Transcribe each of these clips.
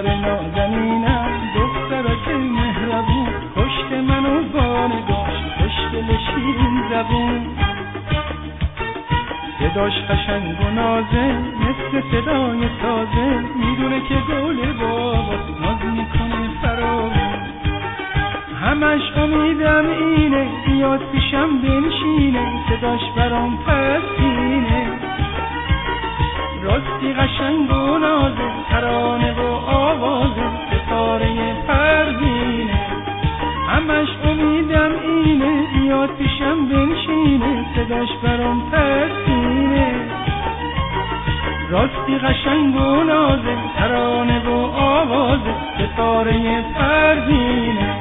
دختر نازنینم، دخترک مهربون، پشت منو با نگاش خوشگل شیرین زبون. صداش قشنگ و نازه مثل صدای سازه، میدونه که گل باباست ناز میکنه فراوون. همش امیدم اینه بیاد پیشم بنشینه، صداش برام تسکینه. راستی قشنگ و نازه، ترانه و آوازه، ستاره پروینه. همش امیدم اینه بیاد پیشم بنشینه، صداش برام تسکینه. راستی قشنگ و نازه، ترانه و آوازه، ستاره پروینه.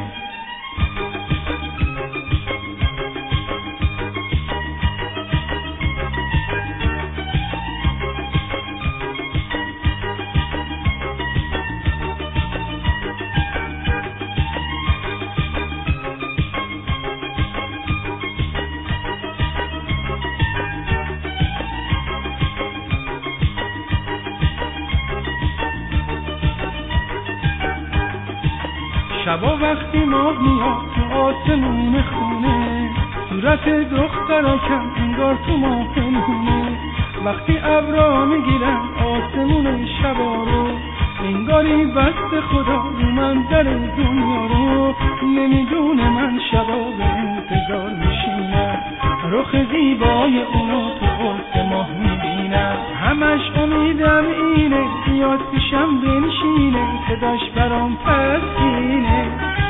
شبا وقتی ماه میاد تو آسمون خونه، صورت دخترکم انگار تو ماه پنهونه. وقتی ابرا میگیرن آسمون شبا رو، انگاری بست خدا رو من در دنیا رو. نمیدونه من شبا به انتظار میشینم، رخ زیبای اونو تو قرص ماه میبینم. همش امیدم اینه بیاد پیشم بنشینه، صداش برام تسکینه.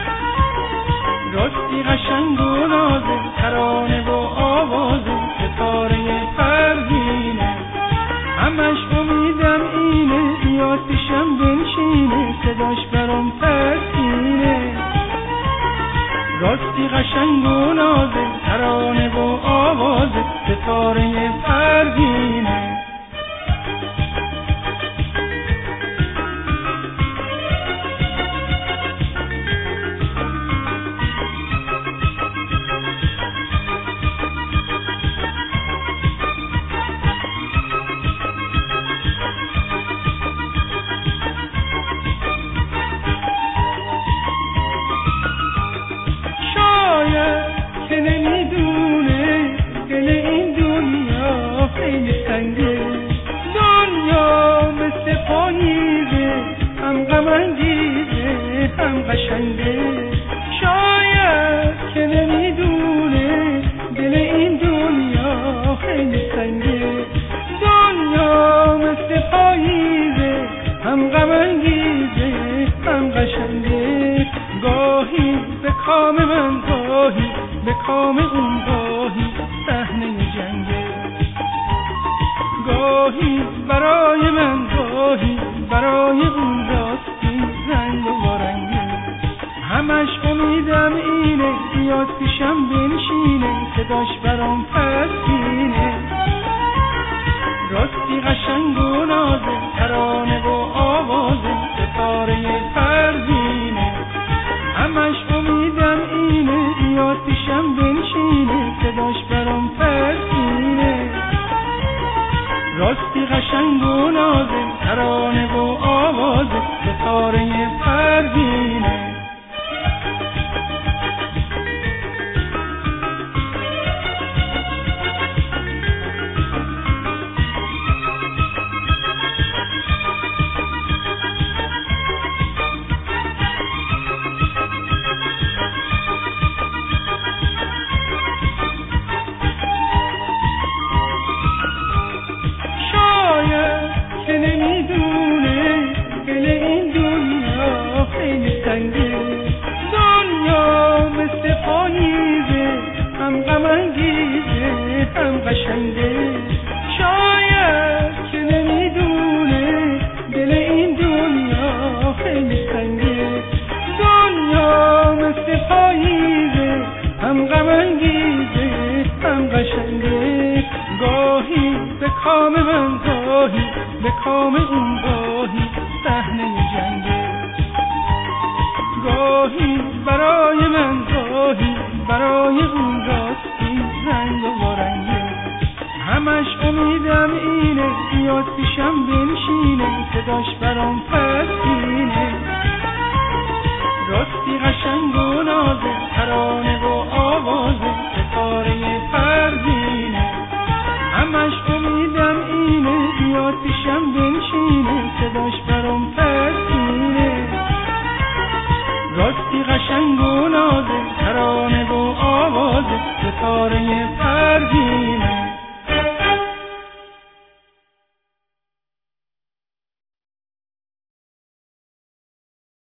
راستی قشنگ و نازه، ترانه و آوازه، ستاره پروینه. همش امیدم اینه بیاد پیشم بنشینه، صداش برام تسکینه. راستی قشنگ و نازه، ترانه و آوازه، ستاره پروینه. که نمیدونه دل این دنیا خیلی سنگه، دنیا مثل پاییزه، هم غم انگیزه هم قشنگه. شاید که نمیدونه دل این دنیا خیلی سنگه، دنیا مثل پاییزه، هم غم انگیزه هم قشنگه. گاهی به کام من، گاهی به کام اون، گاهی صحنه جنگه. گاهی برای من، گاهی برای اون، راستی رنگ و رنگه. همش امیدم اینه بیاد پیشم بنشینه، صداش برام تسکینه. راستی قشنگ و نازه، ترانه و آوازه، ستاره پروینه. همش امیدم اینه بیاد پیشم بنشینه، صداش برام تسکینه. راستی قشنگ و نازه، ترانه و آوازه، ستاره پروینه. که نمیدونه دل این دنیا خیلی سنگه، دنیا مثل پاییزه، هم غم انگیزه هم قشنگه. شاید که نمیدونه دل این دنیا خیلی سنگه، دنیا مثل پاییزه، هم غم انگیزه هم قشنگه. گاهی به کام من، گاهی به کام اون، گاهی صحنه جنگه. گاهی برای من، گاهی برای اون، راستی رنگ و رنگه. همش امیدم اینه بیاد پیشم بنشینه، صداش برام تسکینه. راستی قشنگ و نازه، ترانه و آوازه، ستاره پروینه. همش امیدم اینه بیاد پیشم بنشینه، صداش برام تسکینه. راستی قشنگ و نازه، ترانه و آوازه، ستاره پروینه.